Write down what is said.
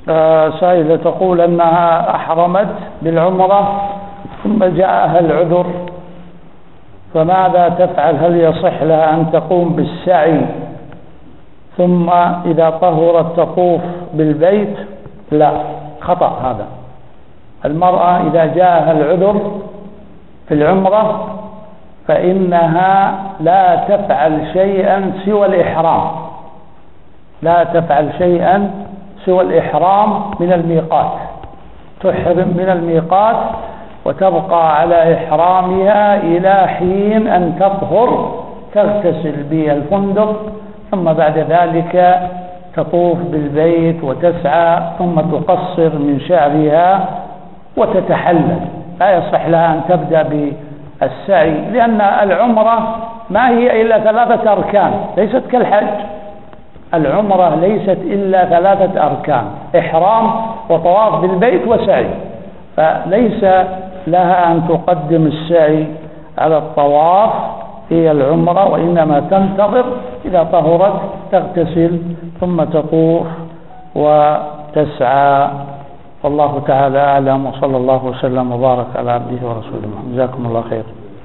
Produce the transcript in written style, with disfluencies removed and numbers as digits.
سائلة تقول أنها أحرمت بالعمرة ثم جاءها العذر، فماذا تفعل؟ هل يصح لها أن تقوم بالسعي ثم إذا طهرت تطوف بالبيت؟ لا، خطأ هذا. المرأة إذا جاءها العذر في العمرة فإنها لا تفعل شيئا سوى الإحرام، لا تفعل شيئا سوى الإحرام من الميقات، تحرم من الميقات وتبقى على إحرامها إلى حين أن تطهر، تغتسل بالفندق، ثم بعد ذلك تطوف بالبيت وتسعى، ثم تقصر من شعرها وتتحلل. لا يصح لها أن تبدأ بالسعي، لأن العمرة ما هي إلا 3 أركان، ليست كالحج. العمرة ليست إلا 3 أركان: إحرام وطواف بالبيت وسعي، فليس لها أن تقدم السعي على الطواف في العمرة، وإنما تنتظر إذا طهرت تغتسل ثم تطوف وتسعى. والله تعالى أعلم، وصلى الله وسلم وبارك على عبده ورسوله. جزاكم الله خير.